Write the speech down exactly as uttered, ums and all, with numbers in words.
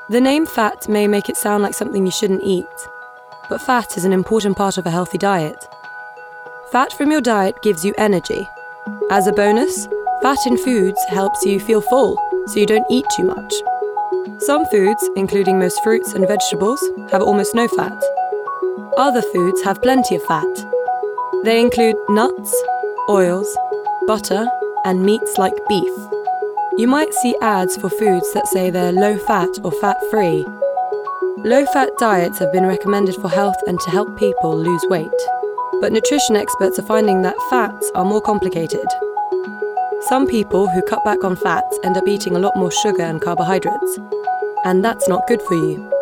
The name fat may make it sound like something you shouldn't eat, but fat is an important part of a healthy diet. Fat from your diet gives you energy. As a bonus, fat in foods helps you feel full, so you don't eat too much. Some foods, including most fruits and vegetables, have almost no fat. Other foods have plenty of fat. They include nuts, oils, butter, and meats like beef. You might see ads for foods that say they're low-fat or fat-free. Low-fat diets have been recommended for health and to help people lose weight. But nutrition experts are finding that fats are more complicated. Some people who cut back on fats end up eating a lot more sugar and carbohydrates, and that's not good for you.